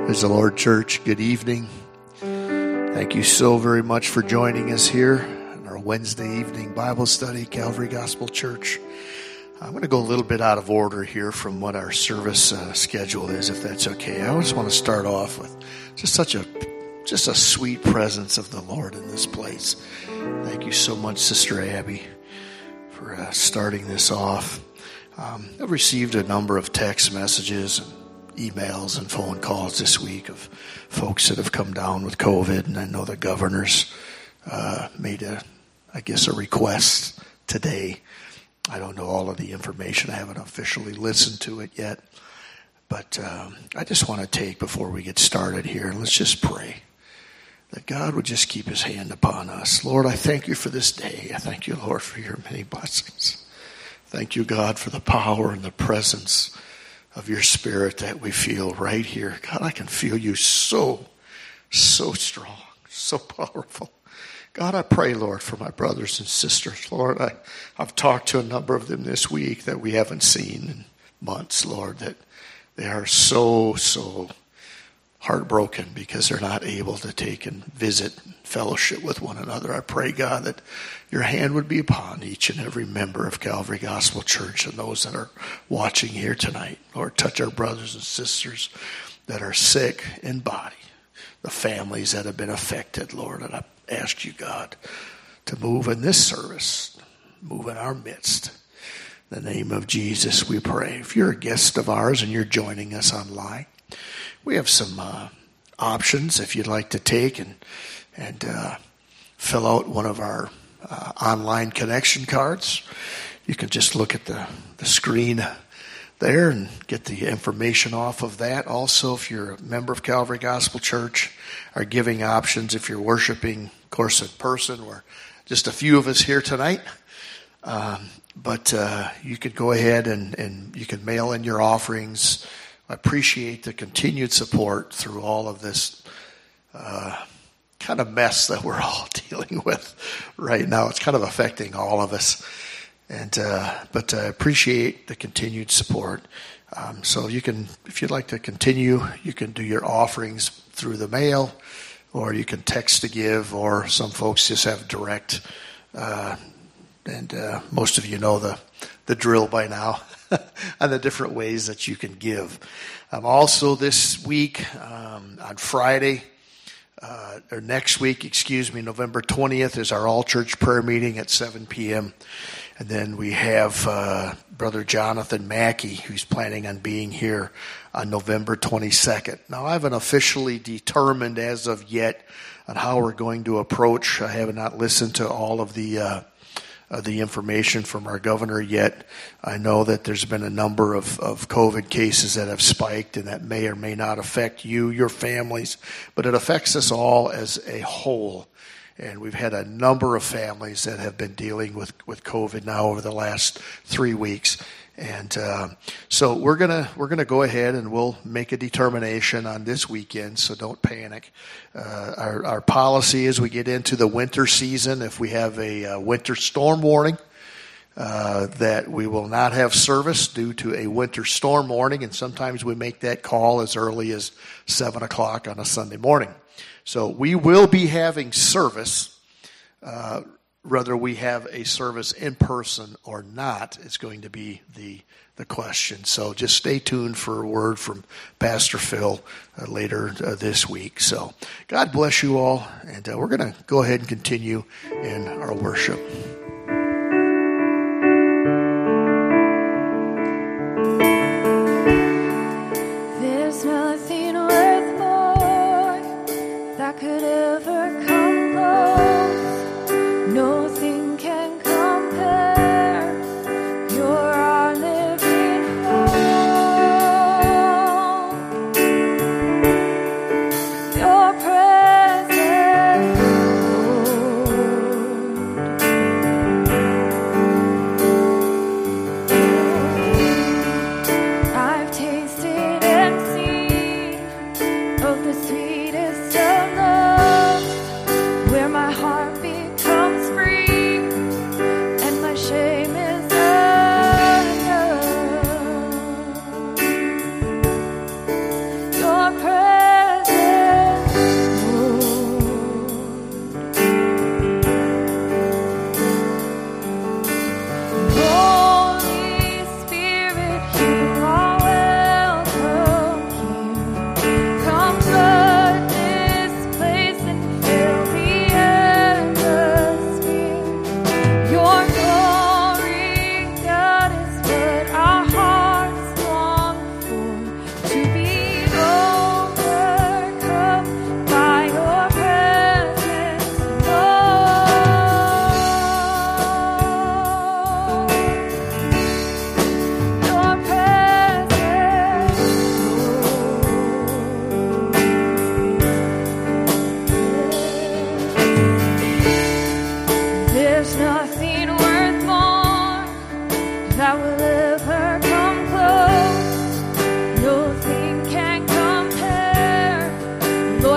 Praise the Lord, church. Good evening. Thank you so very much for joining us here in our Wednesday evening Bible study, Calvary Gospel Church. I'm going to go a little bit out of order here from what our service schedule is, if that's okay. I just want to start off with just a sweet presence of the Lord in this place. Thank you so much, Sister Abby, for starting this off. I've received a number of text messages and emails and phone calls this week of folks that have come down with COVID, and I know the governor's made a request today. I don't know all of the information. I haven't officially listened to it yet, but I just want to take, before we get started here, let's just pray that God would just keep his hand upon us. Lord, I thank you for this day. I thank you, Lord, for your many blessings. Thank you, God, for the power and the presence of your Spirit that we feel right here. God, I can feel you so strong, so powerful. God, I pray, Lord, for my brothers and sisters. Lord, I've talked to a number of them this week that we haven't seen in months, Lord, that they are so heartbroken because they're not able to take and visit and fellowship with one another. I pray, God, that your hand would be upon each and every member of Calvary Gospel Church and those that are watching here tonight. Lord, touch our brothers and sisters that are sick in body, the families that have been affected, Lord. And I ask you, God, to move in this service, move in our midst. In the name of Jesus, we pray. If you're a guest of ours and you're joining us online, we have some options if you'd like to take and fill out one of our online connection cards. You can just look at the screen there and get the information off of that. Also, if you're a member of Calvary Gospel Church, our giving options, if you're worshiping, of course, in person, we're just a few of us here tonight. But you could go ahead and you can mail in your offerings. I appreciate the continued support through all of this kind of mess that we're all dealing with right now. It's kind of affecting all of us, but I appreciate the continued support. So you can, if you'd like to continue, you can do your offerings through the mail, or you can text to give, or some folks just have direct. And most of you know the drill by now. And the different ways that you can give. Also this week, on Friday, or next week, November 20th is our all-church prayer meeting at 7 p.m. And then we have Brother Jonathan Mackey, who's planning on being here on November 22nd. Now, I haven't officially determined as of yet on how we're going to approach. I have not listened to all of the information from our governor yet. I know that there's been a number of COVID cases that have spiked, and that may or may not affect you, your families, but it affects us all as a whole. And we've had a number of families that have been dealing with COVID now over the last 3 weeks. And so we're gonna go ahead and we'll make a determination on this weekend. So don't panic. Our policy as we get into the winter season, if we have a winter storm warning, that we will not have service due to a winter storm warning, and sometimes we make that call as early as 7 o'clock on a Sunday morning. So we will be having service. Whether we have a service in person or not is going to be the question. So just stay tuned for a word from Pastor Phil later this week. So God bless you all, and we're going to go ahead and continue in our worship. There's nothing worth more that could ever come close. Nothing can compare. You're our living hope. Your presence, Lord. I've tasted and seen of the sweetest of loves, where my heart becomes free and my shame is undone. Your presence.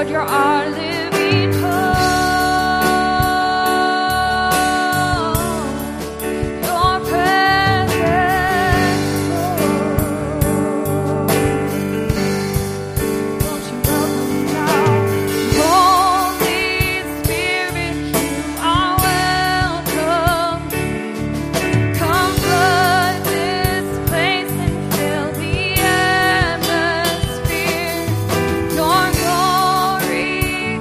you're our living hope. Your presence, Lord. Won't you welcome now? Holy Spirit, you are welcome. Come flood this place and fill the atmosphere. Your glory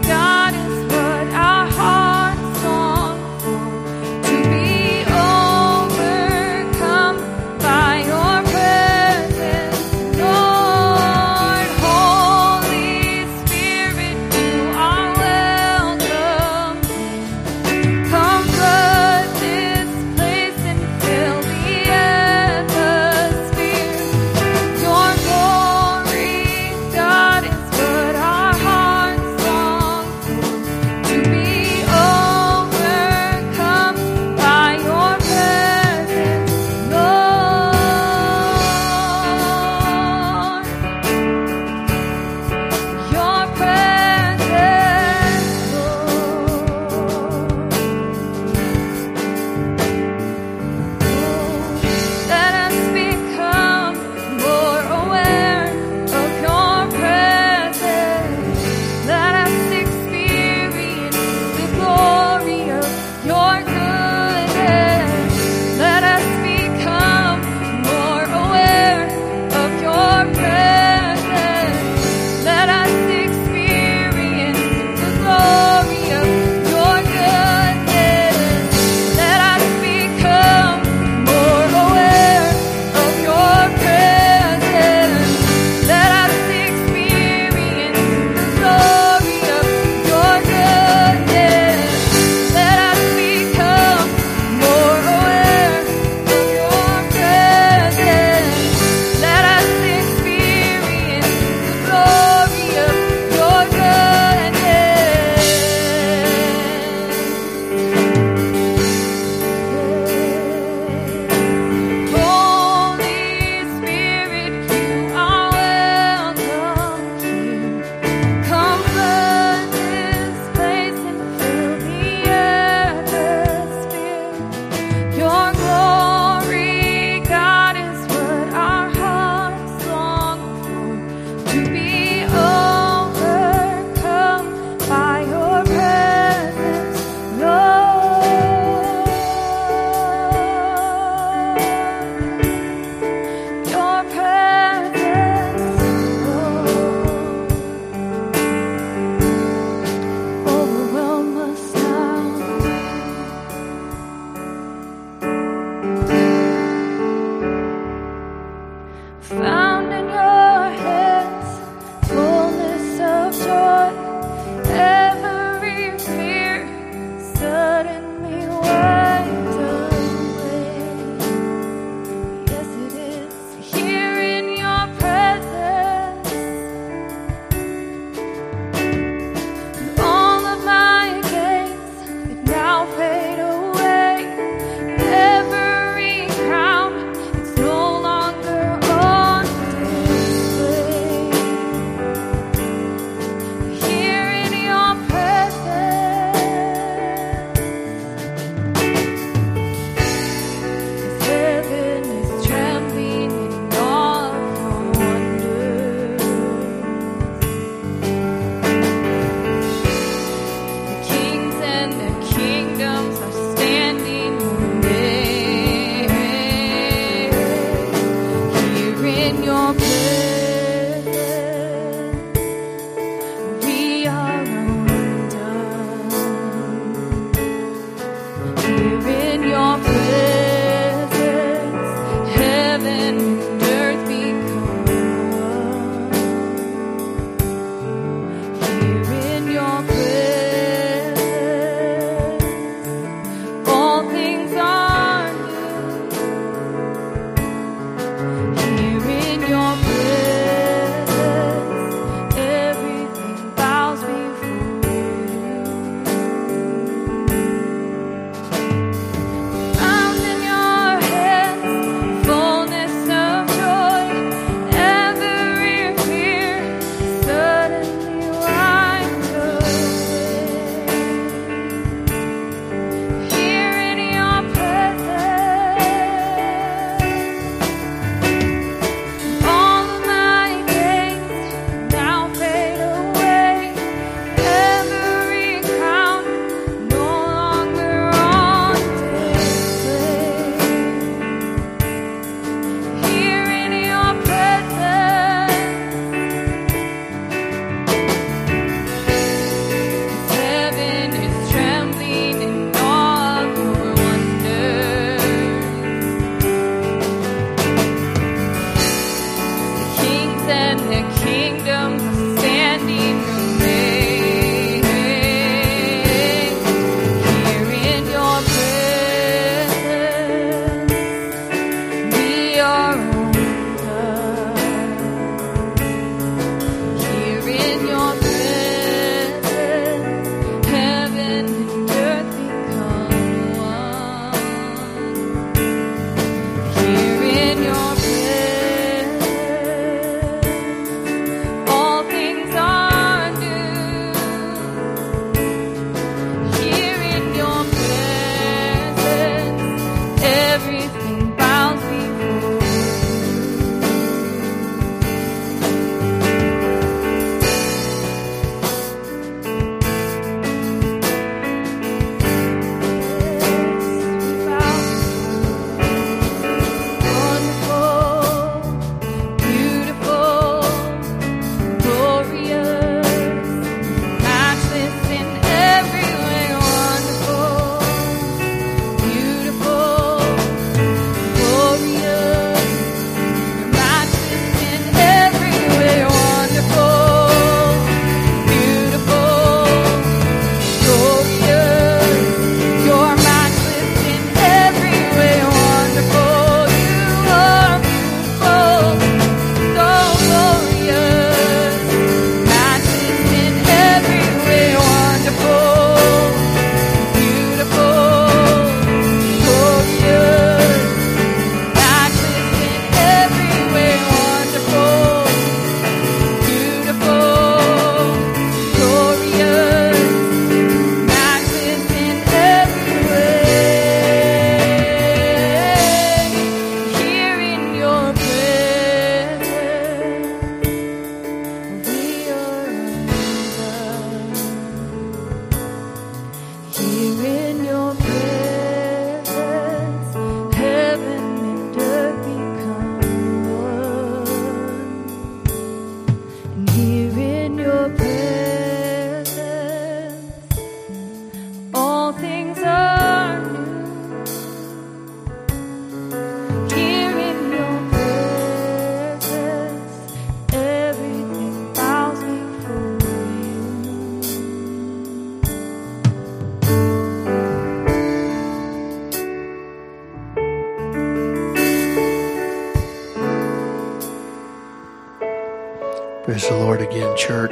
Praise the Lord again, church.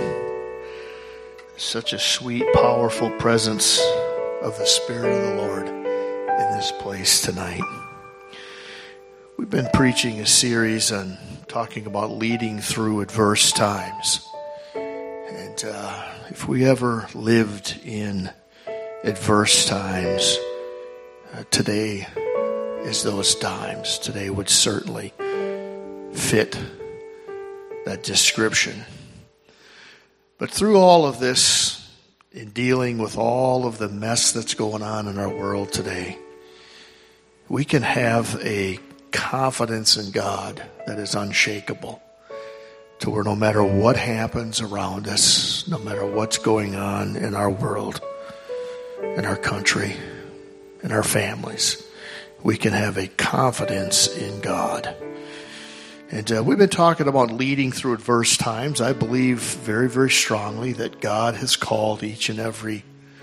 Such a sweet, powerful presence of the Spirit of the Lord in this place tonight. We've been preaching a series on talking about leading through adverse times. And if we ever lived in adverse times, today is those times. Today would certainly fit that description. But through all of this, in dealing with all of the mess that's going on in our world today, we can have a confidence in God that is unshakable, to where no matter what happens around us, no matter what's going on in our world, in our country, in our families, we can have a confidence in God. And we've been talking about leading through adverse times. I believe very, very strongly that God has called each and every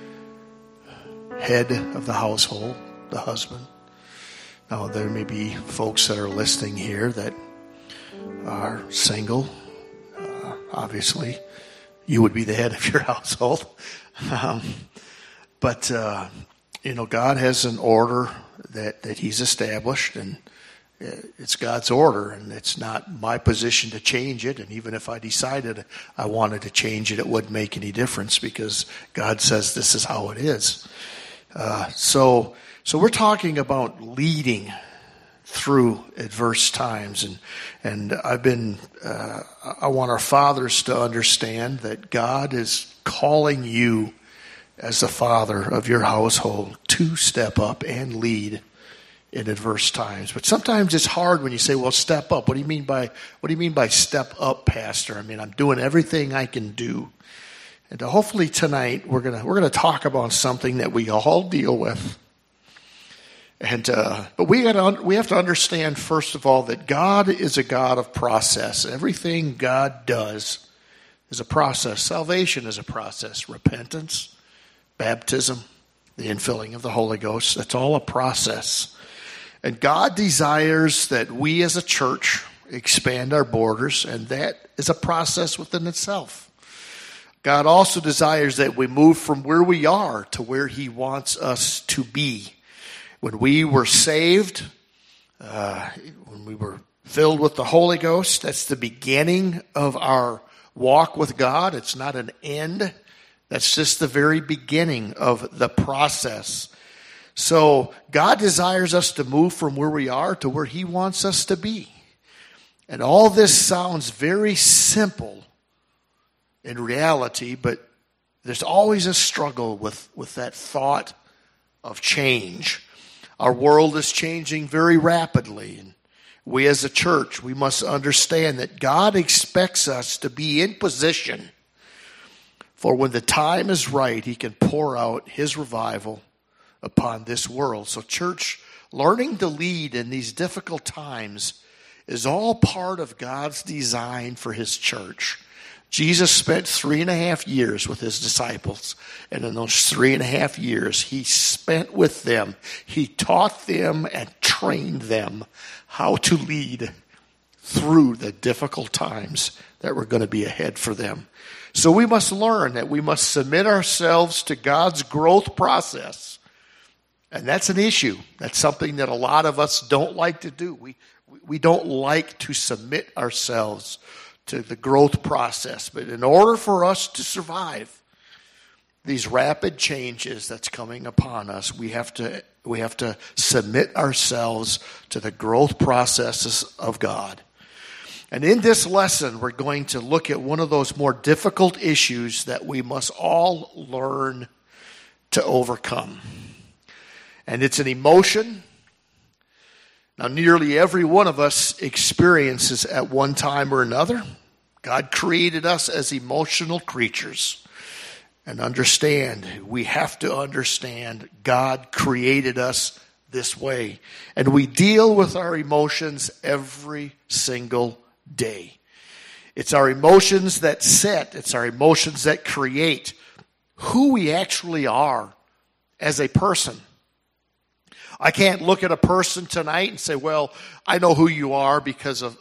head of the household, the husband. Now, there may be folks that are listening here that are single. Obviously, you would be the head of your household. But God has an order that He's established, and it's God's order, and it's not my position to change it. And even if I decided I wanted to change it, it wouldn't make any difference, because God says this is how it is. So we're talking about leading through adverse times, and I want our fathers to understand that God is calling you as the father of your household to step up and lead in adverse times. But sometimes it's hard when you say, well, step up. What do you mean by step up, Pastor? I mean, I'm doing everything I can do. And hopefully tonight we're gonna talk about something that we all deal with. And but we have to understand, first of all, that God is a God of process. Everything God does is a process. Salvation is a process. Repentance, baptism, the infilling of the Holy Ghost, that's all a process. And God desires that we as a church expand our borders, and that is a process within itself. God also desires that we move from where we are to where He wants us to be. When we were saved, when we were filled with the Holy Ghost, that's the beginning of our walk with God. It's not an end. That's just the very beginning of the process. So God desires us to move from where we are to where He wants us to be. And all this sounds very simple in reality, but there's always a struggle with that thought of change. Our world is changing very rapidly, and we as a church, we must understand that God expects us to be in position for when the time is right, He can pour out His revival upon this world. So church, learning to lead in these difficult times is all part of God's design for His church. Jesus spent 3.5 years with His disciples, and in those 3.5 years, He spent with them. He taught them and trained them how to lead through the difficult times that were going to be ahead for them. So we must learn that we must submit ourselves to God's growth process. And that's an issue. That's something that a lot of us don't like to do. We don't like to submit ourselves to the growth process. But in order for us to survive these rapid changes that's coming upon us, we have to submit ourselves to the growth processes of God. And in this lesson, we're going to look at one of those more difficult issues that we must all learn to overcome. And it's an emotion. Now, nearly every one of us experiences at one time or another. God created us as emotional creatures. And we have to understand God created us this way. And we deal with our emotions every single day. It's our emotions that set, it's our emotions that create who we actually are as a person. I can't look at a person tonight and say, well, I know who you are because of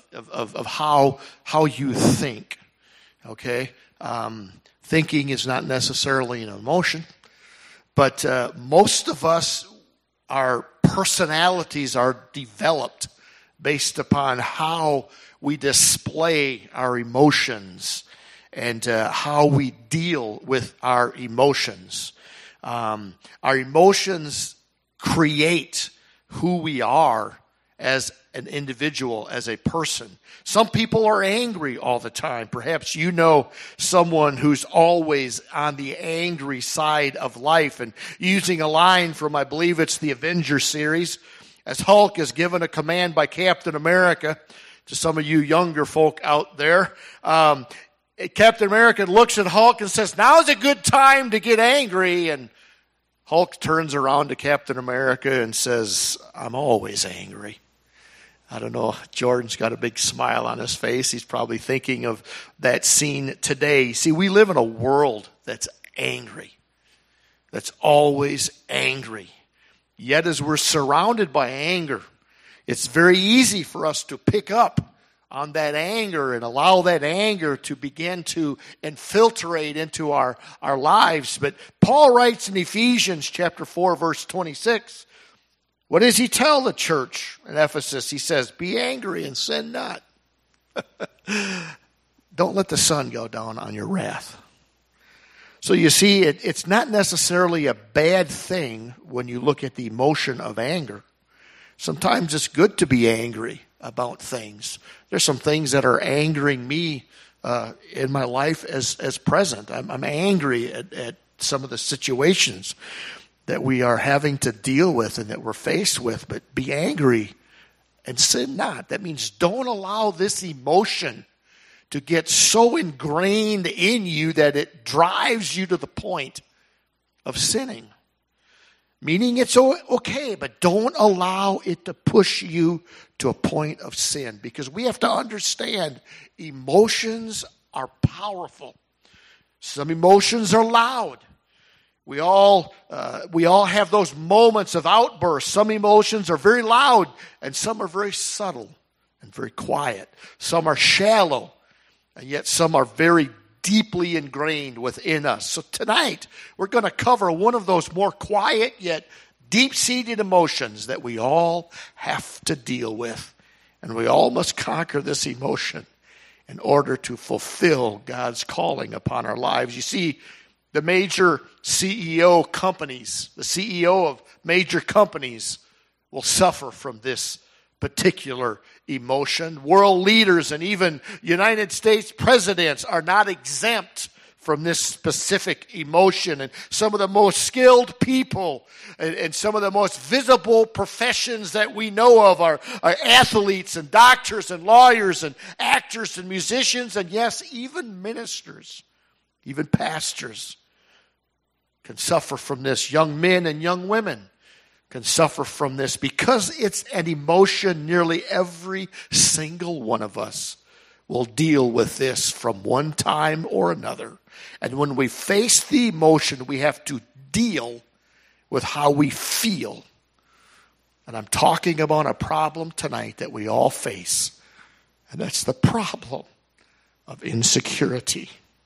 how you think. Okay? Thinking is not necessarily an emotion, but most of us, our personalities are developed based upon how we display our emotions and how we deal with our emotions. Our emotions create who we are as an individual, as a person. Some people are angry all the time. Perhaps you know someone who's always on the angry side of life. And using a line from, I believe it's the Avengers series, as Hulk is given a command by Captain America, to some of you younger folk out there, Captain America looks at Hulk and says, now's a good time to get angry. And Hulk turns around to Captain America and says, I'm always angry. I don't know, Jordan's got a big smile on his face. He's probably thinking of that scene today. See, we live in a world that's angry, that's always angry. Yet as we're surrounded by anger, it's very easy for us to pick up on that anger and allow that anger to begin to infiltrate into our lives. But Paul writes in Ephesians chapter 4, verse 26, what does he tell the church in Ephesus? He says, be angry and sin not. Don't let the sun go down on your wrath. So you see, it's not necessarily a bad thing when you look at the emotion of anger. Sometimes it's good to be angry about things. There's some things that are angering me in my life as present. I'm angry at some of the situations that we are having to deal with and that we're faced with. But be angry and sin not. That means don't allow this emotion to get so ingrained in you that it drives you to the point of sinning. Meaning it's okay, but don't allow it to push you to a point of sin. Because we have to understand emotions are powerful. Some emotions are loud. We all have those moments of outbursts. Some emotions are very loud, and some are very subtle and very quiet. Some are shallow, and yet some are very deeply ingrained within us. So tonight, we're going to cover one of those more quiet yet deep-seated emotions that we all have to deal with. And we all must conquer this emotion in order to fulfill God's calling upon our lives. You see, the major CEO companies, the CEO of major companies will suffer from this particular emotion. World leaders and even United States presidents are not exempt from this specific emotion. And some of the most skilled people and some of the most visible professions that we know of are athletes and doctors and lawyers and actors and musicians and, yes, even ministers, even pastors can suffer from this. Young men and young women can suffer from this because it's an emotion nearly every single one of us will deal with this from one time or another. And when we face the emotion, we have to deal with how we feel. And I'm talking about a problem tonight that we all face, and that's the problem of insecurity.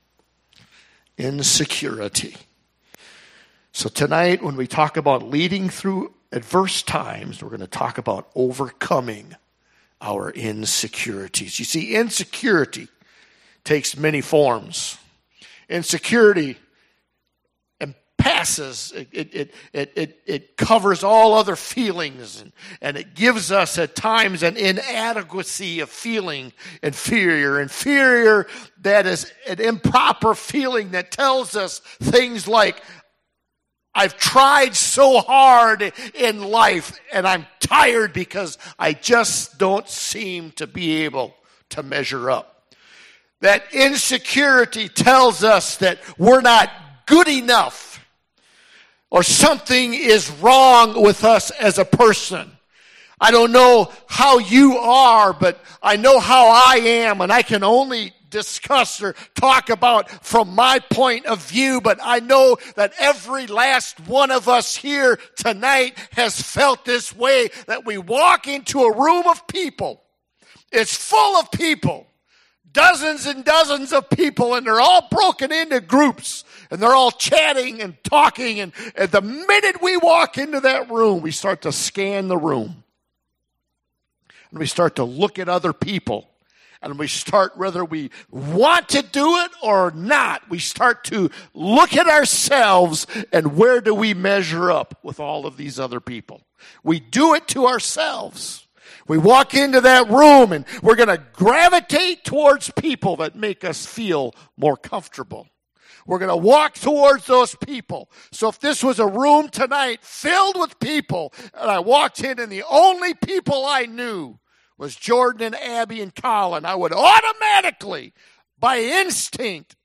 Insecurity. So tonight, when we talk about leading through adverse times, we're going to talk about overcoming our insecurities. You see, insecurity takes many forms. Insecurity passes, it covers all other feelings, and it gives us at times an inadequacy of feeling inferior. Inferior, that is an improper feeling that tells us things like, I've tried so hard in life and I'm tired because I just don't seem to be able to measure up. That insecurity tells us that we're not good enough or something is wrong with us as a person. I don't know how you are, but I know how I am, and I can only discuss or talk about from my point of view, but I know that every last one of us here tonight has felt this way, that we walk into a room of people. It's full of people, dozens and dozens of people, and they're all broken into groups, and they're all chatting and talking, and the minute we walk into that room, we start to scan the room. And we start to look at other people. And we start, whether we want to do it or not, we start to look at ourselves and where do we measure up with all of these other people. We do it to ourselves. We walk into that room and we're going to gravitate towards people that make us feel more comfortable. We're going to walk towards those people. So if this was a room tonight filled with people, and I walked in and the only people I knew was Jordan and Abby and Colin, I would automatically, by instinct,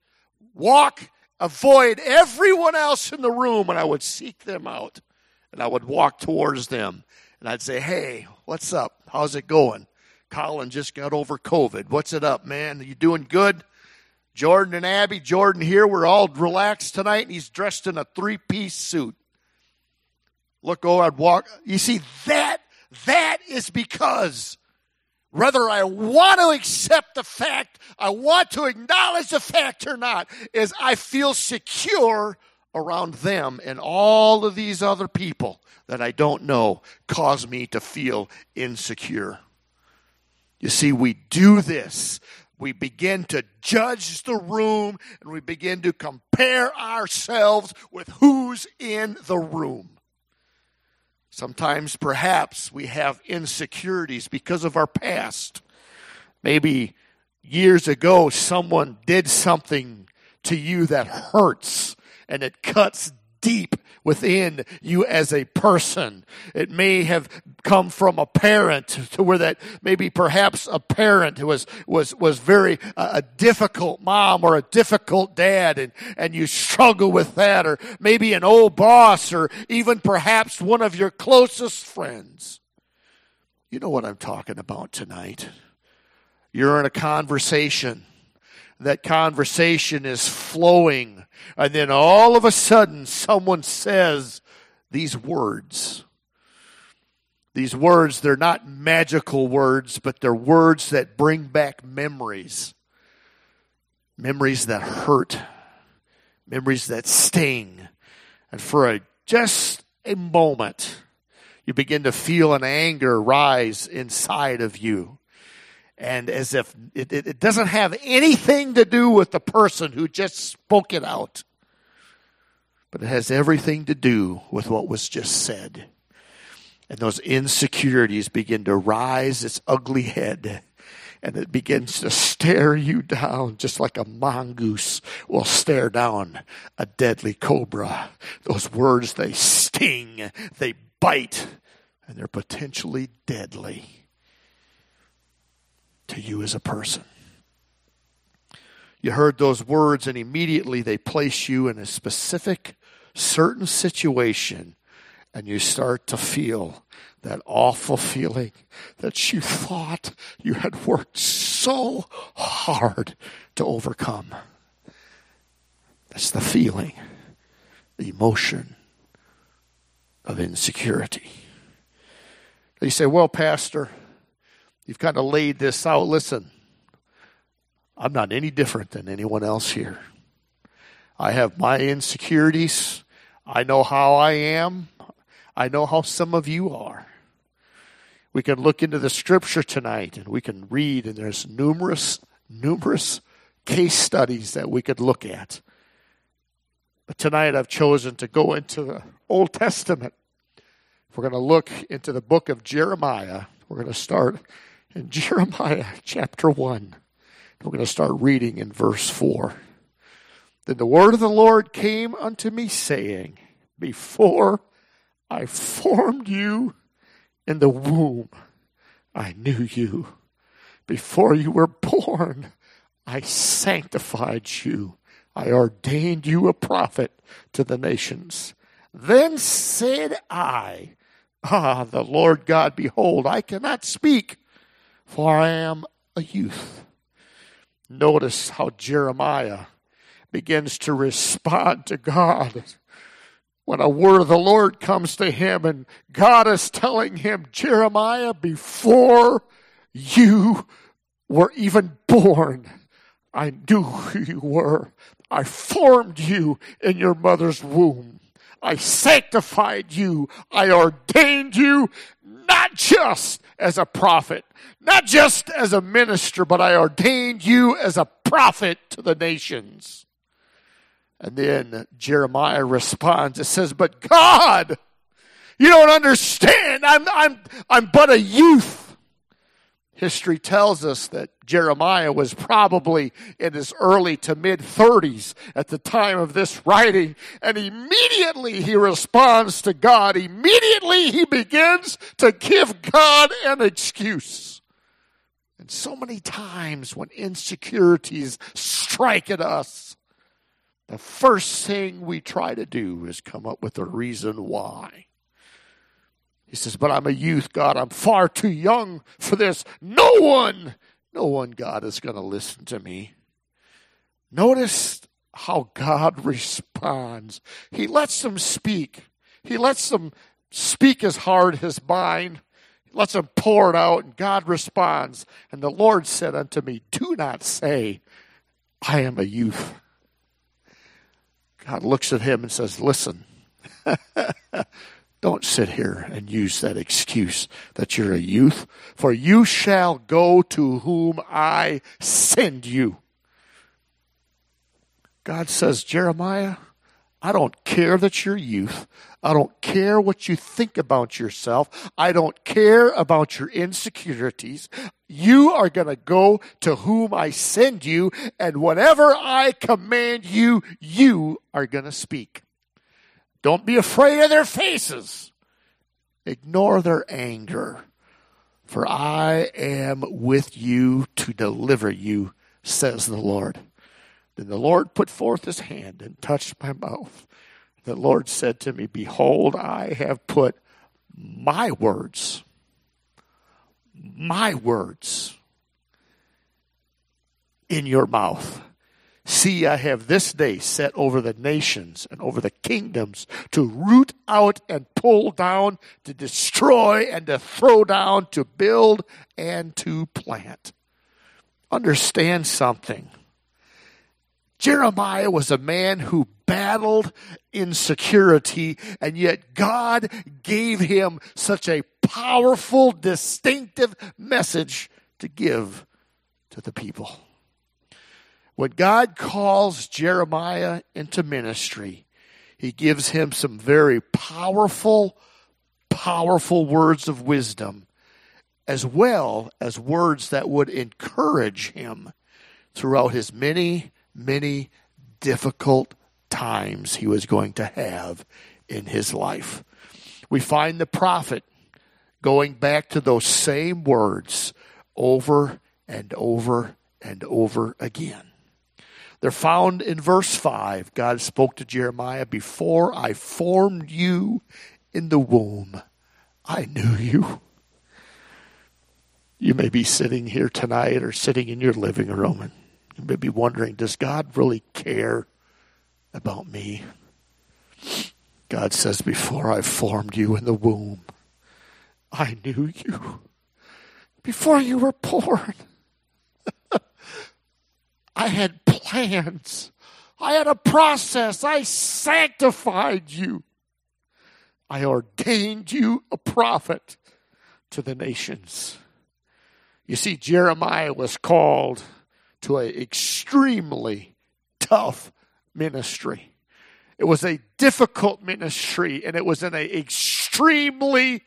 avoid everyone else in the room, and I would seek them out. And I would walk towards them. And I'd say, hey, what's up? How's it going? Colin just got over COVID. What's it up, man? Are you doing good? Jordan and Abby, Jordan here, we're all relaxed tonight, and he's dressed in a 3-piece suit. Look, I'd walk. You see, that is because whether I want to accept the fact, I want to acknowledge the fact or not, is I feel secure around them, and all of these other people that I don't know cause me to feel insecure. You see, we do this. We begin to judge the room, and we begin to compare ourselves with who's in the room. Sometimes, perhaps, we have insecurities because of our past. Maybe years ago, someone did something to you that hurts, and it cuts deep within you as a person. It may have come from a parent to where that maybe perhaps a parent who was very a difficult mom or a difficult dad, and you struggle with that, or maybe an old boss, or even perhaps one of your closest friends. You know what I'm talking about tonight. You're in a conversation. That conversation is flowing, and then all of a sudden someone says these words. These words, they're not magical words, but they're words that bring back memories. Memories that hurt. Memories that sting. And for just a moment, you begin to feel an anger rise inside of you. And as if it doesn't have anything to do with the person who just spoke it out. But it has everything to do with what was just said. And those insecurities begin to rise its ugly head. And it begins to stare you down just like a mongoose will stare down a deadly cobra. Those words, they sting, they bite, and they're potentially deadly to you as a person. You heard those words, and immediately they place you in a specific, certain situation, and you start to feel that awful feeling that you thought you had worked so hard to overcome. That's the feeling, the emotion of insecurity. You say, well, Pastor, you've kind of laid this out. Listen, I'm not any different than anyone else here. I have my insecurities. I know how I am. I know how some of you are. We can look into the scripture tonight and we can read, and there's numerous case studies that we could look at. But tonight I've chosen to go into the Old Testament. We're going to look into the book of Jeremiah. We're going to start in Jeremiah chapter 1. We're going to start reading in verse 4. Then the word of the Lord came unto me, saying, before I formed you in the womb, I knew you. Before you were born, I sanctified you. I ordained you a prophet to the nations. Then said I, the Lord God, behold, I cannot speak, for I am a youth. Notice how Jeremiah begins to respond to God. When a word of the Lord comes to him and God is telling him, Jeremiah, before you were even born, I knew who you were. I formed you in your mother's womb. I sanctified you. I ordained you not just as a prophet, not just as a minister, but I ordained you as a prophet to the nations. And then Jeremiah responds. It says, but God, you don't understand. I'm but a youth. History tells us that Jeremiah was probably in his early to mid-30s at the time of this writing, and immediately he responds to God. Immediately he begins to give God an excuse. And so many times when insecurities strike at us, the first thing we try to do is come up with a reason why. He says, but I'm a youth, God. I'm far too young for this. No one, God, is going to listen to me. Notice how God responds. He lets them speak. He lets them speak his heart, his mind. He lets them pour it out, and God responds. And the Lord said unto me, do not say, I am a youth. God looks at him and says, listen, don't sit here and use that excuse that you're a youth, for you shall go to whom I send you. God says, Jeremiah, I don't care that you're youth. I don't care what you think about yourself. I don't care about your insecurities. You are going to go to whom I send you, and whatever I command you, you are going to speak. Don't be afraid of their faces. Ignore their anger. For I am with you to deliver you, says the Lord. Then the Lord put forth his hand and touched my mouth. The Lord said to me, behold, I have put my words in your mouth. See, I have this day set over the nations and over the kingdoms to root out and pull down, to destroy and to throw down, to build and to plant. Understand something. Jeremiah was a man who battled insecurity, and yet God gave him such a powerful, distinctive message to give to the people. When God calls Jeremiah into ministry, he gives him some very powerful words of wisdom, as well as words that would encourage him throughout his many difficult times he was going to have in his life. We find the prophet going back to those same words over and over and over again. They're found in verse 5. God spoke to Jeremiah, before I formed you in the womb, I knew you. You may be sitting here tonight or sitting in your living room, and you may be wondering, does God really care about me? God says, before I formed you in the womb, I knew you. Before you were born, I had plans. I had a process. I sanctified you. I ordained you a prophet to the nations. You see, Jeremiah was called to an extremely tough ministry. It was a difficult ministry, and it was in an extreme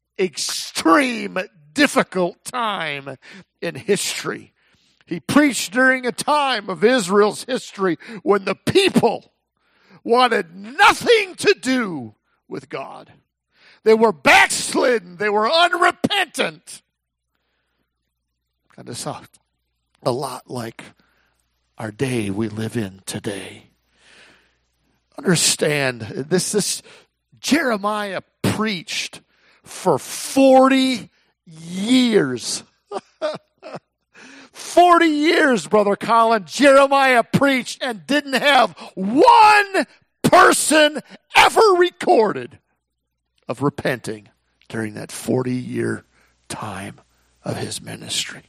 difficult time in history. He preached during a time of Israel's history when the people wanted nothing to do with God. They were backslidden. They were unrepentant. Kind of soft. A lot like our day we live in today. Understand, this Jeremiah preached for 40 years. 40 years, Brother Colin, Jeremiah preached and didn't have one person ever recorded of repenting during that 40-year time of his ministry.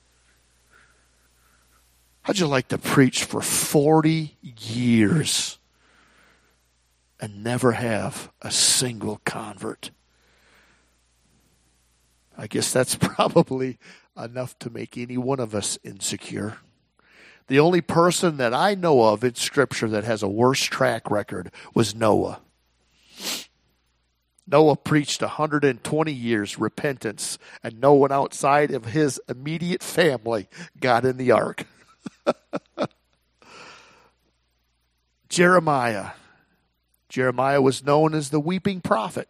How'd you like to preach for 40 years and never have a single convert? I guess that's probably enough to make any one of us insecure. The only person that I know of in Scripture that has a worse track record was Noah. Noah preached 120 years repentance, and no one outside of his immediate family got in the ark. Jeremiah was known as the weeping prophet.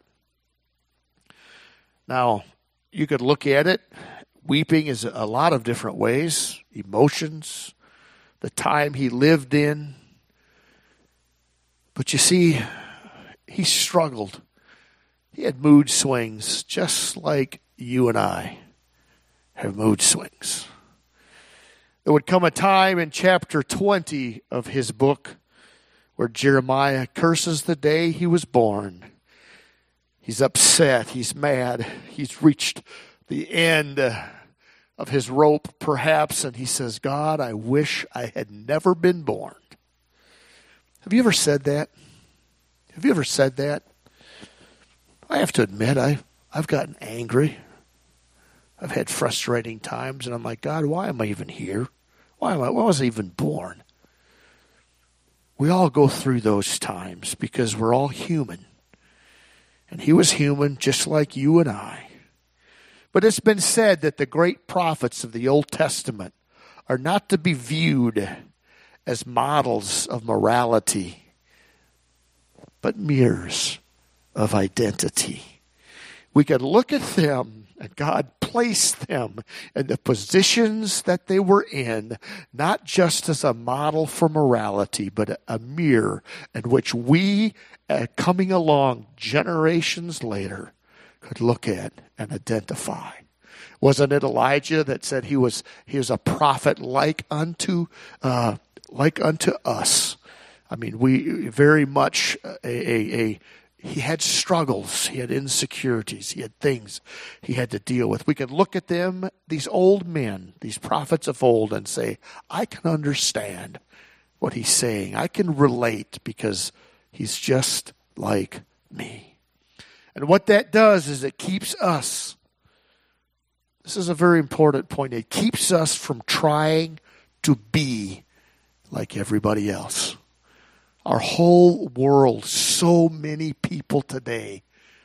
Now, you could look at it. Weeping is a lot of different ways, emotions, the time he lived in. But you see, he struggled. He had mood swings just like you and I have mood swings. There would come a time in chapter 20 of his book where Jeremiah curses the day he was born. He's upset. He's mad. He's reached the end of his rope, perhaps, and he says, God, I wish I had never been born. Have you ever said that? Have you ever said that? I have to admit, I've gotten angry. I've had frustrating times, and I'm like, God, why am I even here? Why was I even born? We all go through those times because we're all human. And he was human just like you and I. But it's been said that the great prophets of the Old Testament are not to be viewed as models of morality, but mirrors of identity. We can look at them, and God placed them in the positions that they were in, not just as a model for morality, but a mirror in which we, coming along generations later, could look at and identify. Wasn't it Elijah that said he was a prophet like unto us? I mean, we very much he had struggles, he had insecurities, he had things he had to deal with. We could look at them, these old men, these prophets of old, and say, I can understand what he's saying. I can relate because he's just like me. And what that does is it keeps us, this is a very important point, it keeps us from trying to be like everybody else. Our whole world, so many people today,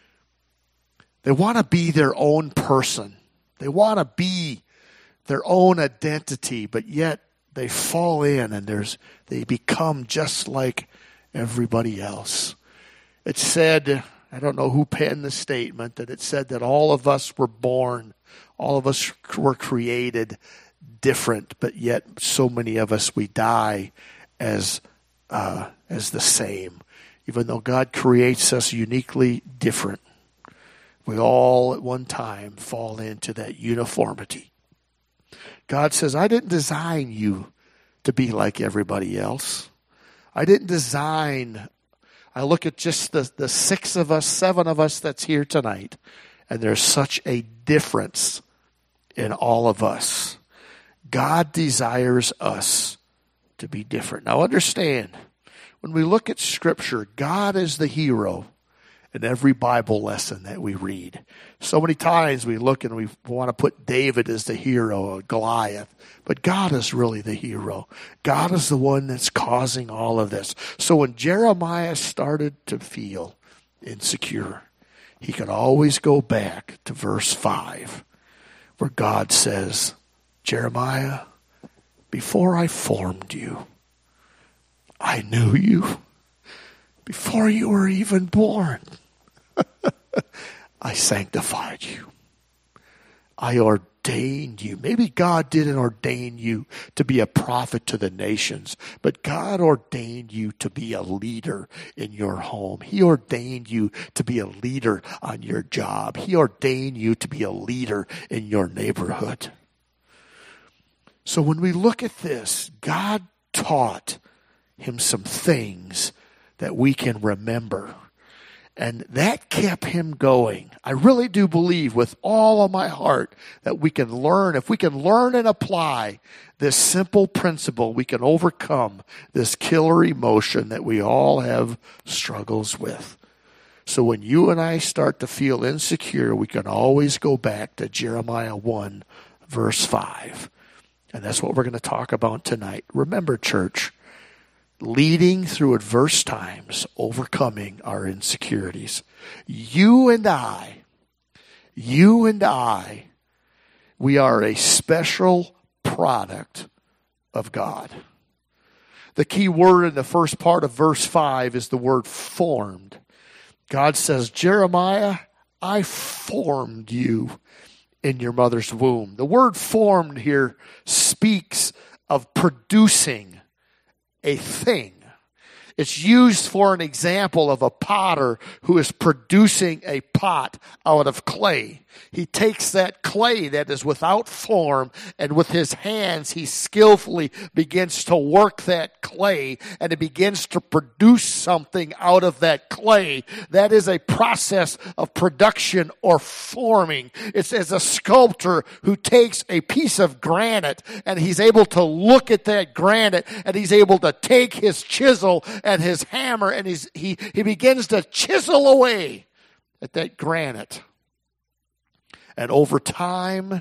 they want to be their own person. They want to be their own identity, but yet they fall in and they become just like everybody else. It said, I don't know who penned the statement, that it said that all of us were born, all of us were created different, but yet so many of us, we die as the same. Even though God creates us uniquely different, we all at one time fall into that uniformity. God says, I didn't design you to be like everybody else. I didn't design. I look at just the 6 of us, 7 of us that's here tonight, and there's such a difference in all of us. God desires us to be different. Now understand, when we look at Scripture, God is the hero in every Bible lesson that we read. So many times we look and we want to put David as the hero or Goliath, but God is really the hero. God is the one that's causing all of this. So when Jeremiah started to feel insecure, he could always go back to verse 5, where God says, Jeremiah, before I formed you, I knew you. Before you were even born, I sanctified you. I ordained you. Maybe God didn't ordain you to be a prophet to the nations, but God ordained you to be a leader in your home. He ordained you to be a leader on your job. He ordained you to be a leader in your neighborhood. So when we look at this, God taught him some things that we can remember. And that kept him going. I really do believe with all of my heart that we can learn. If we can learn and apply this simple principle, we can overcome this killer emotion that we all have struggles with. So when you and I start to feel insecure, we can always go back to Jeremiah 1, verse 5. And that's what we're going to talk about tonight. Remember, church, leading through adverse times, overcoming our insecurities. You and I, we are a special product of God. The key word in the first part of verse 5 is the word formed. God says, Jeremiah, I formed you in your mother's womb. The word formed here speaks of producing a thing. It's used for an example of a potter who is producing a pot out of clay. He takes that clay that is without form, and with his hands he skillfully begins to work that clay, and it begins to produce something out of that clay. That is a process of production or forming. It's as a sculptor who takes a piece of granite, and he's able to look at that granite, and he's able to take his chisel and his hammer, and he begins to chisel away at that granite. And over time,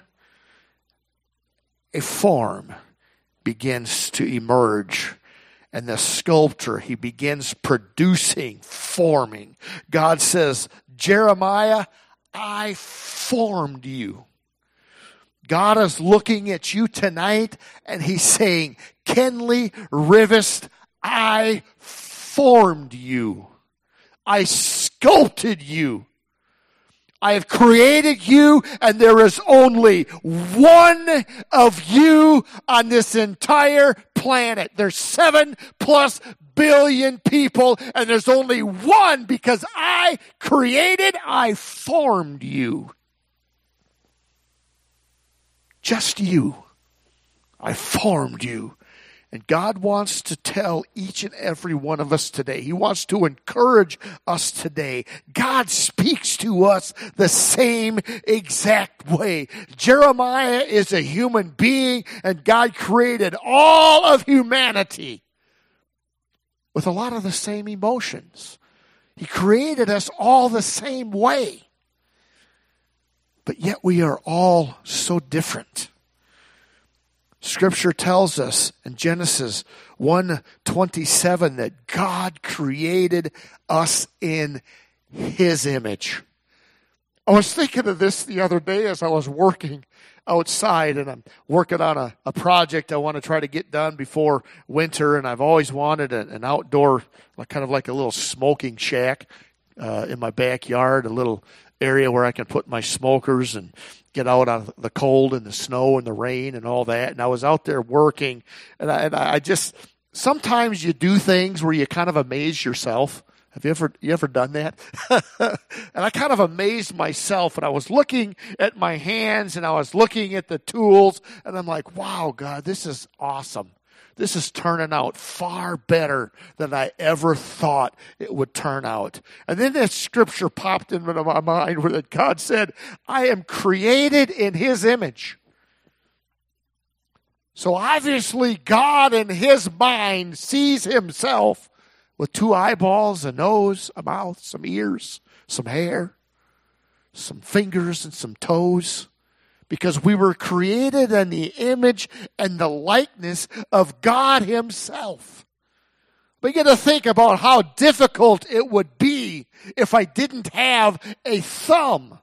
a form begins to emerge. And the sculptor, he begins producing, forming. God says, Jeremiah, I formed you. God is looking at you tonight, and he's saying, Kenley Rivest, I formed you. I sculpted you. I have created you, and there is only one of you on this entire planet. There's 7+ billion people, and there's only one because I formed you. Just you. I formed you. And God wants to tell each and every one of us today. He wants to encourage us today. God speaks to us the same exact way. Jeremiah is a human being, and God created all of humanity with a lot of the same emotions. He created us all the same way. But yet we are all so different. Scripture tells us in Genesis 1:27 that God created us in His image. I was thinking of this the other day as I was working outside, and I'm working on a project I want to try to get done before winter, and I've always wanted an outdoor, kind of like a little smoking shack in my backyard, a little area where I can put my smokers and get out on the cold and the snow and the rain and all that. And I was out there working, and I just, sometimes you do things where you kind of amaze yourself. Have you ever done that? And I kind of amazed myself, and I was looking at my hands, and I was looking at the tools, and I'm like, wow, God, this is awesome. This is turning out far better than I ever thought it would turn out. And then that scripture popped into my mind where that God said, I am created in His image. So obviously God in His mind sees Himself with 2 eyeballs, a nose, a mouth, some ears, some hair, some fingers and some toes. Because we were created in the image and the likeness of God Himself. We got to think about how difficult it would be if I didn't have a thumb.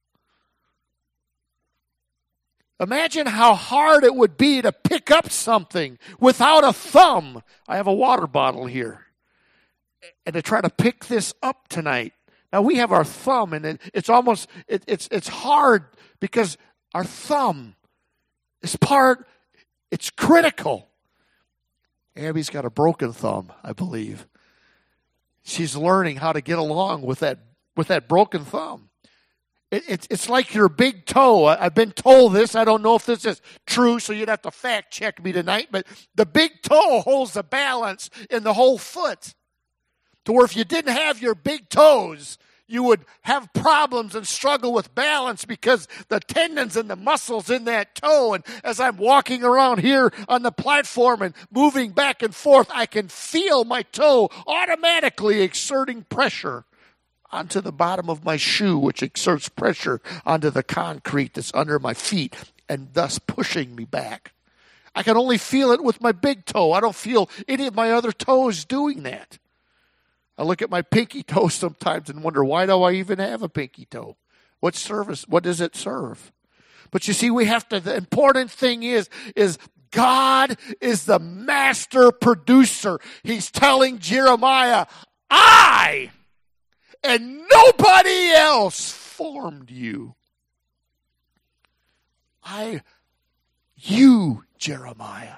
Imagine how hard it would be to pick up something without a thumb. I have a water bottle here. And to try to pick this up tonight. Now we have our thumb, and it's hard because our thumb is it's critical. Abby's got a broken thumb, I believe. She's learning how to get along with that broken thumb. It's like your big toe. I've been told this. I don't know if this is true, so you'd have to fact check me tonight. But the big toe holds the balance in the whole foot. To where if you didn't have your big toes, you would have problems and struggle with balance because the tendons and the muscles in that toe. And as I'm walking around here on the platform and moving back and forth, I can feel my toe automatically exerting pressure onto the bottom of my shoe, which exerts pressure onto the concrete that's under my feet and thus pushing me back. I can only feel it with my big toe. I don't feel any of my other toes doing that. I look at my pinky toe sometimes and wonder, why do I even have a pinky toe? What does it serve? But you see, the important thing is God is the master producer. He's telling Jeremiah, I and nobody else formed you. You, Jeremiah.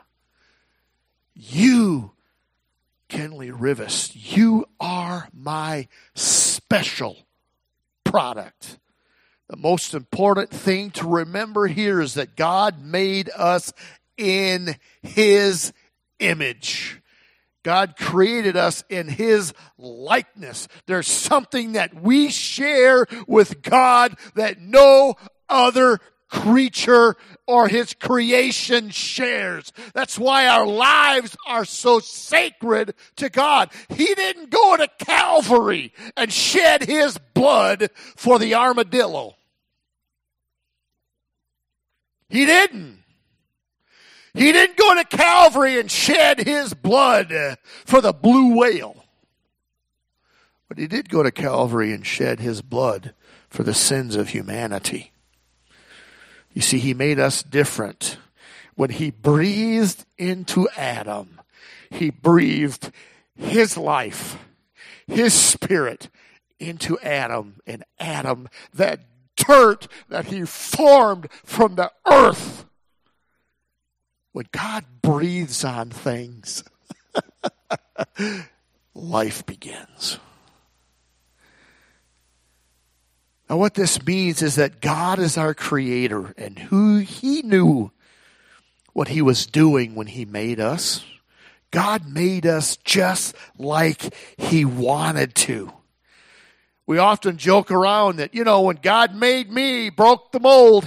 You, Kenley Rivas. You are my special product. The most important thing to remember here is that God made us in His image. God created us in His likeness. There's something that we share with God that no other creature or His creation shares. That's why our lives are so sacred to God. He didn't go to Calvary and shed His blood for the armadillo. He didn't. He didn't go to Calvary and shed His blood for the blue whale. But He did go to Calvary and shed His blood for the sins of humanity. You see, He made us different. When He breathed into Adam, He breathed His life, His spirit into Adam. And Adam, that dirt that He formed from the earth, when God breathes on things, life begins. Now what this means is that God is our creator, and who He knew what He was doing when He made us. God made us just like He wanted to. We often joke around that, when God made me, He broke the mold.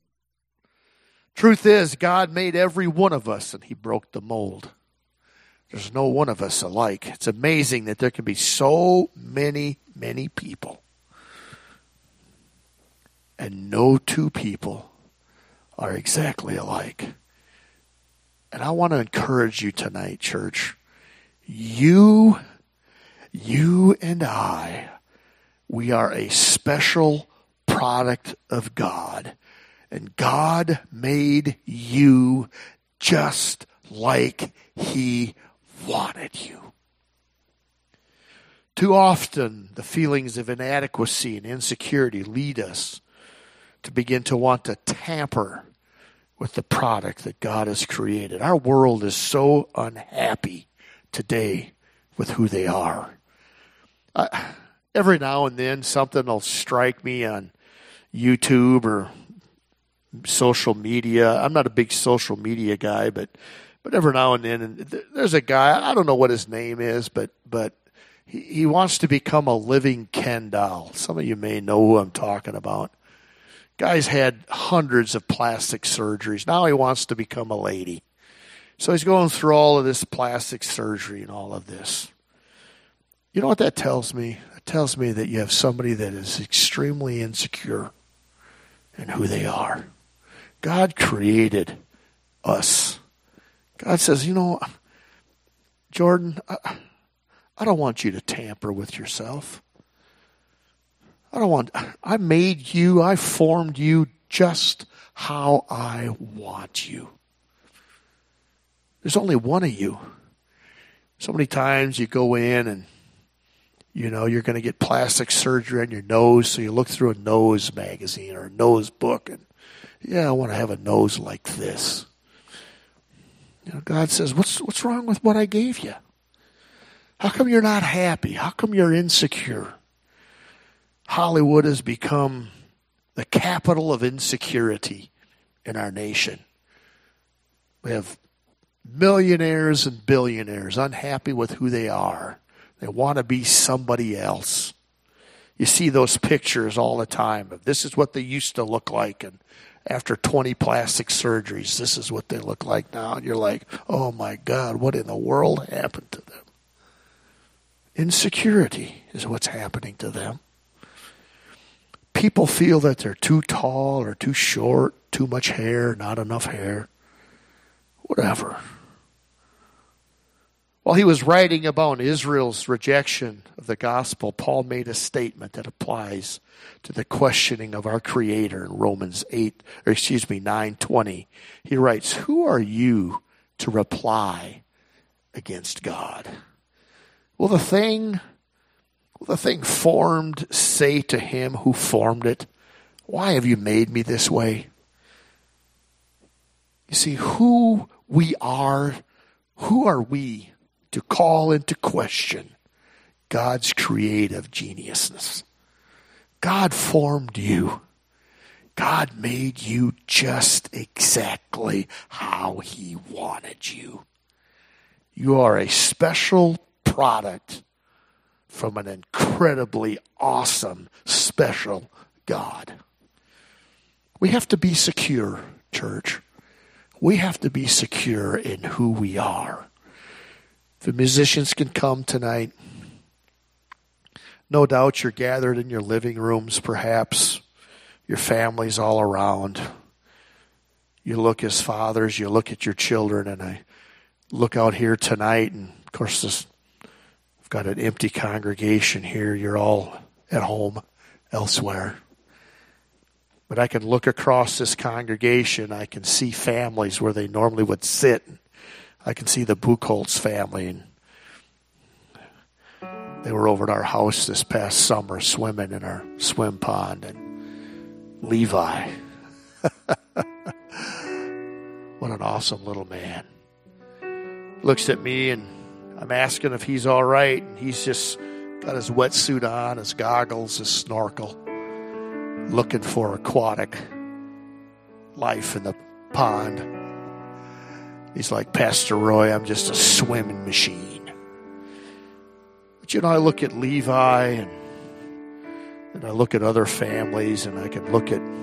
Truth is, God made every one of us and He broke the mold. There's no one of us alike. It's amazing that there can be so many people. And no two people are exactly alike. And I want to encourage you tonight, church. You and I, we are a special product of God. And God made you just like He wanted you. Too often, the feelings of inadequacy and insecurity lead us to begin to want to tamper with the product that God has created. Our world is so unhappy today with who they are. Every now and then, something will strike me on YouTube or social media. I'm not a big social media guy, but every now and then, and there's a guy, I don't know what his name is, but he wants to become a living Ken doll. Some of you may know who I'm talking about. Guy's had hundreds of plastic surgeries. Now he wants to become a lady. So he's going through all of this plastic surgery and all of this. You know what that tells me? It tells me that you have somebody that is extremely insecure in who they are. God created us. God says, Jordan, I don't want you to tamper with yourself. I made you, I formed you just how I want you. There's only one of you. So many times you go in and, you're going to get plastic surgery on your nose, so you look through a nose magazine or a nose book and, I want to have a nose like this. God says, what's wrong with what I gave you? How come you're not happy? How come you're insecure? Hollywood has become the capital of insecurity in our nation. We have millionaires and billionaires unhappy with who they are. They want to be somebody else. You see those pictures all the time of this is what they used to look like, and after 20 plastic surgeries, this is what they look like now. And you're like, oh my God, what in the world happened to them? Insecurity is what's happening to them. People feel that they're too tall or too short, too much hair, not enough hair, whatever. While he was writing about Israel's rejection of the gospel, Paul made a statement that applies to the questioning of our Creator in Romans 9:20. He writes, "Who are you to reply against God? Will the thing formed say to him who formed it, 'Why have you made me this way?'" You see, who are we to call into question God's creative geniusness? God formed you. God made you just exactly how he wanted you. You are a special product from an incredibly awesome, special God. We have to be secure, church. We have to be secure in who we are. The musicians can come tonight. No doubt you're gathered in your living rooms, perhaps. Your family's all around. You look as fathers, you look at your children, and I look out here tonight, and of course we've got an empty congregation here. You're all at home elsewhere. But I can look across this congregation. I can see families where they normally would sit. I can see the Buchholz family, and they were over at our house this past summer swimming in our swim pond. And Levi, what an awesome little man, looks at me, and I'm asking if he's all right, and he's just got his wetsuit on, his goggles, his snorkel, looking for aquatic life in the pond. He's like, "Pastor Roy, I'm just a swimming machine." But I look at Levi, and I look at other families, and I look at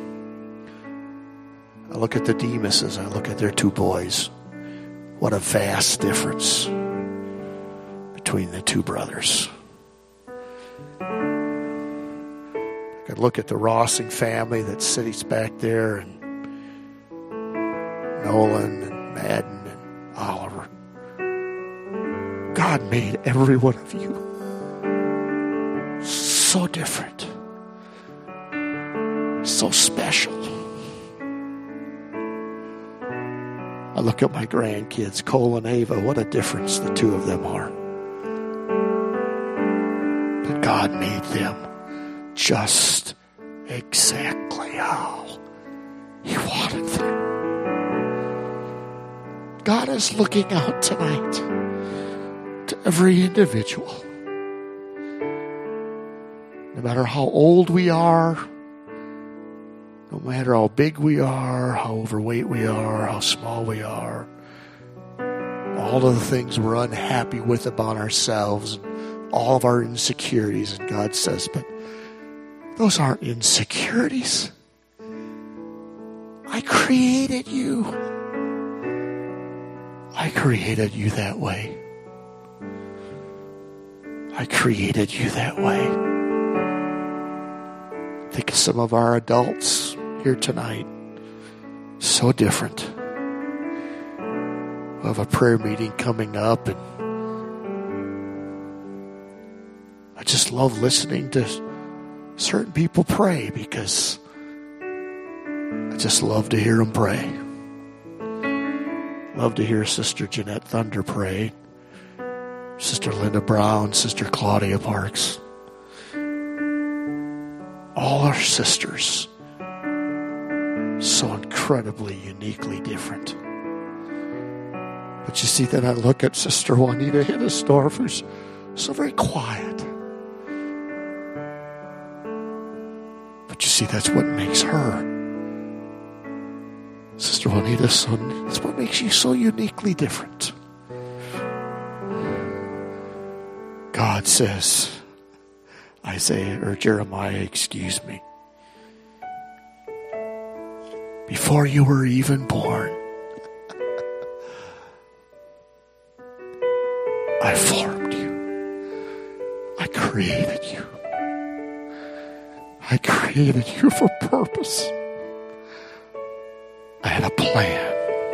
the Demases, I look at their two boys. What a vast difference between the two brothers. I could look at the Rossing family that sits back there, and Nolan and Madden and Oliver. God made every one of you so different, so special. I look at my grandkids, Cole and Ava. What a difference the two of them are. But God made them just exactly how he wanted them. God is looking out tonight to every individual. No matter how old we are, no matter how big we are, how overweight we are, how small we are, all of the things we're unhappy with about ourselves, and all of our insecurities, and God says, but those aren't insecurities. I created you. I created you that way. I created you that way. Think of some of our adults here tonight. So different. We have a prayer meeting coming up, and I just love listening to certain people pray because I just love to hear them pray. Love to hear Sister Jeanette Thunder pray, Sister Linda Brown, Sister Claudia Parks. All our sisters, so incredibly, uniquely different. But you see, then I look at Sister Juanita Hinnesdorf, who's so very quiet. But you See, that's what makes her, Sister Juanita's son, that's what makes you so uniquely different. God says, Jeremiah, excuse me, before you were even born, I formed you. I created you. I created you for purpose. I had a plan.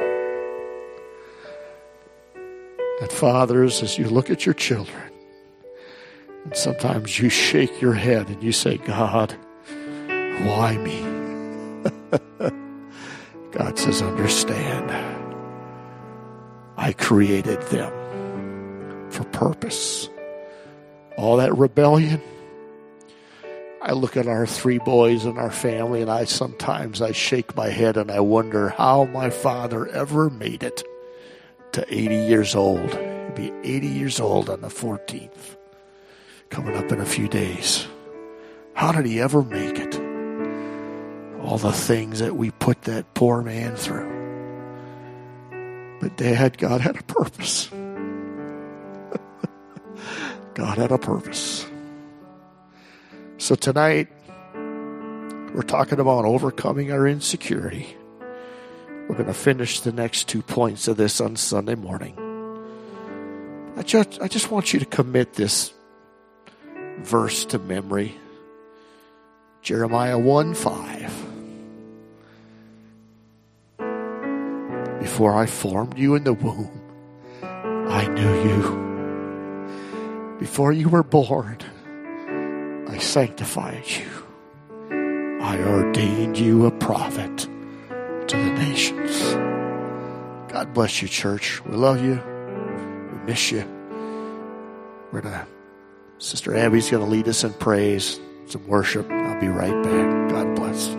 And fathers, as you look at your children, and sometimes you shake your head and you say, God, why me? God says, understand. I created them for purpose. All that rebellion. I look at our 3 boys in our family, and sometimes I shake my head and I wonder how my father ever made it to 80 years old. He'll be 80 years old on the 14th, coming up in a few days. How did he ever make it? All the things that we put that poor man through. But Dad, God had a purpose. God had a purpose. So tonight, we're talking about overcoming our insecurity. We're going to finish the next 2 points of this on Sunday morning. I just want you to commit this verse to memory. Jeremiah 1:5. Before I formed you in the womb, I knew you. Before you were born, I sanctified you. I ordained you a prophet to the nations. God bless you, church. We love you. We miss you. Sister Abby's going to lead us in praise, some worship. I'll be right back. God bless.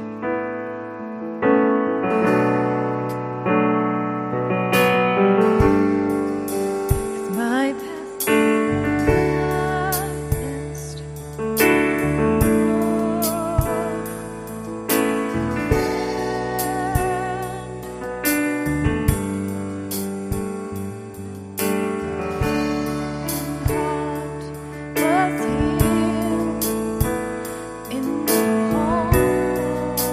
In the home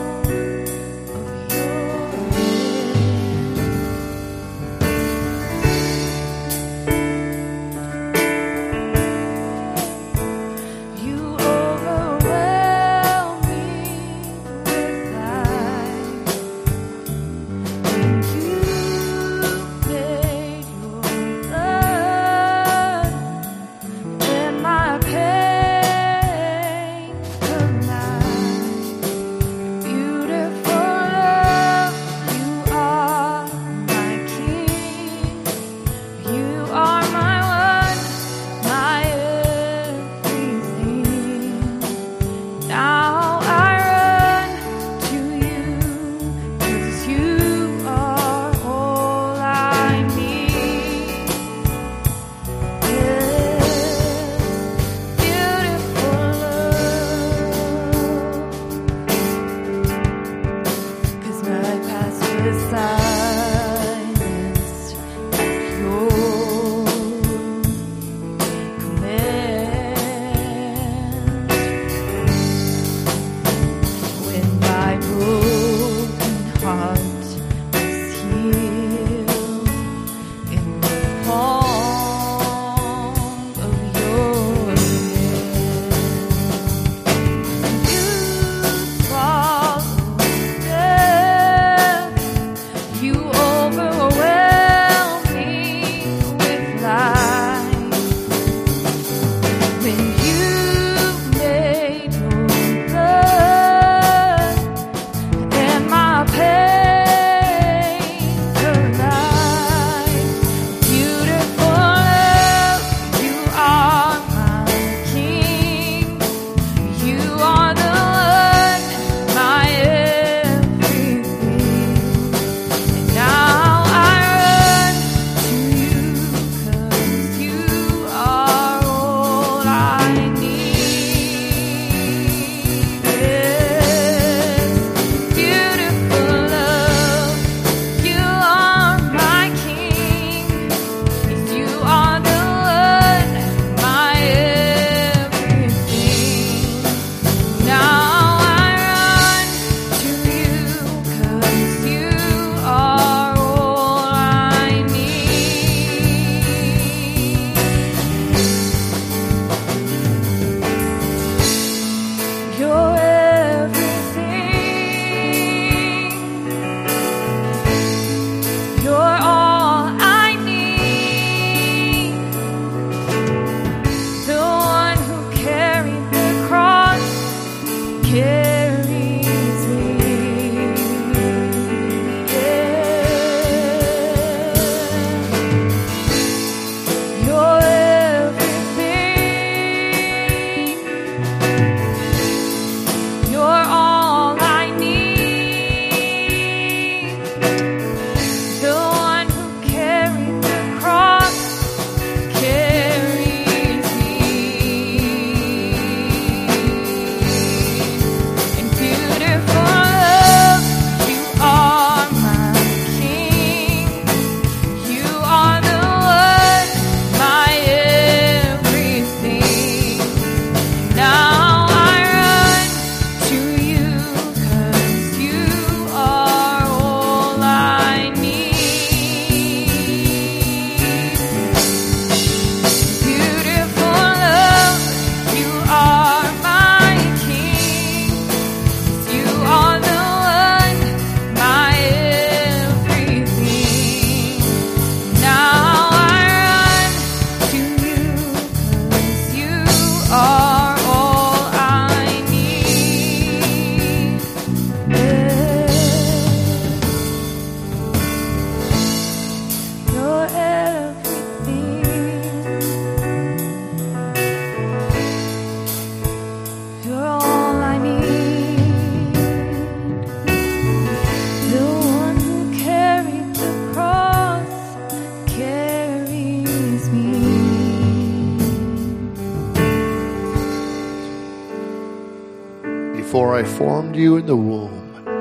before I formed you in the womb,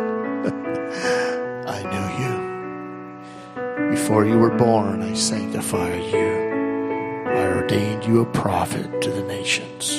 I knew you. Before you were born, I sanctified you. I ordained you a prophet to the nations.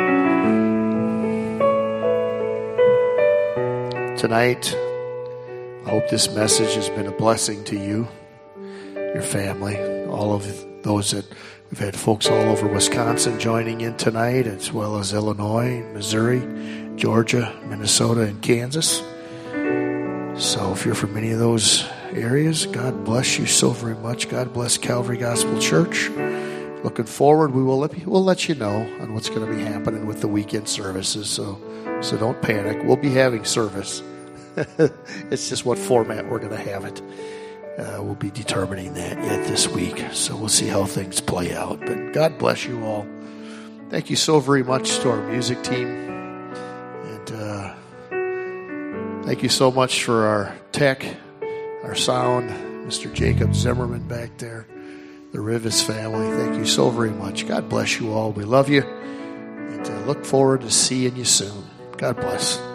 Tonight, I hope this message has been a blessing to you, your family, all of those that we've had folks all over Wisconsin joining in tonight, as well as Illinois, Missouri, Georgia, Minnesota, and Kansas. So if you're from any of those areas, God bless you so very much. God bless Calvary Gospel Church. Looking forward, we'll let you know on what's going to be happening with the weekend services. So don't panic. We'll be having service. It's just what format we're going to have it. We'll be determining that yet this week. So we'll see how things play out. But God bless you all. Thank you so very much to our music team. And thank you so much for our tech, our sound, Mr. Jacob Zimmerman back there, the Rivas family. Thank you so very much. God bless you all. We love you. And look forward to seeing you soon. God bless.